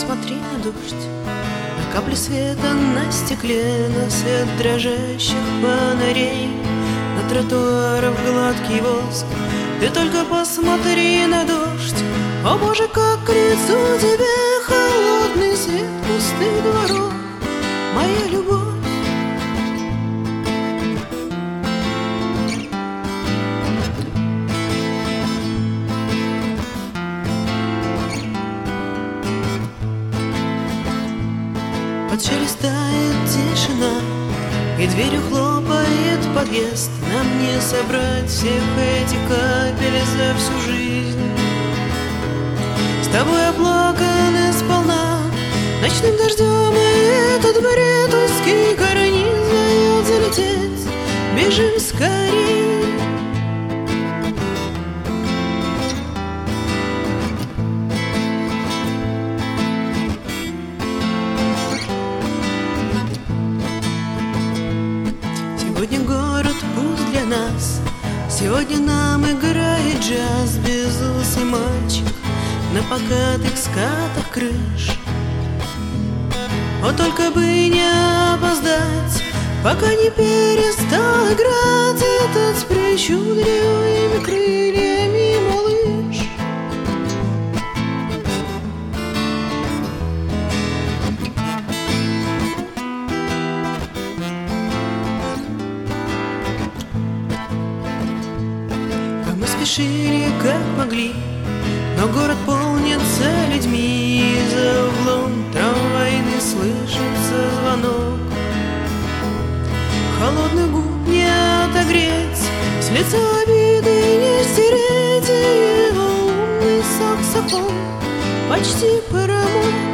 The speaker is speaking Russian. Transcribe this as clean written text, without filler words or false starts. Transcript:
посмотри на дождь, на капли света на стекле, на свет дрожащих фонарей, на тротуарах гладкий воск. Ты только посмотри на дождь, о Боже, как к лицу тебе холодный свет пустых дворов, моя любовь. Под шелестает тишина, и дверью хлопает подъезд. Нам не собрать всех этих капель за всю жизнь. С тобой оплаканы сполна ночным дождем, и этот бред узкий карниз дает залететь. Бежим скорей. Сегодня город пуст для нас, сегодня нам играет джаз. Безусый мальчик на покатых скатах крыш. О, только бы не опоздать, пока не перестал играть этот с причудливыми крыльями малыш. Мы спешили, как могли, но город полнится людьми, и за углом трамвайный слышится звонок. Холодных губ не отогреть, с лица обиды не стереть, и его умный саксофон почти промок.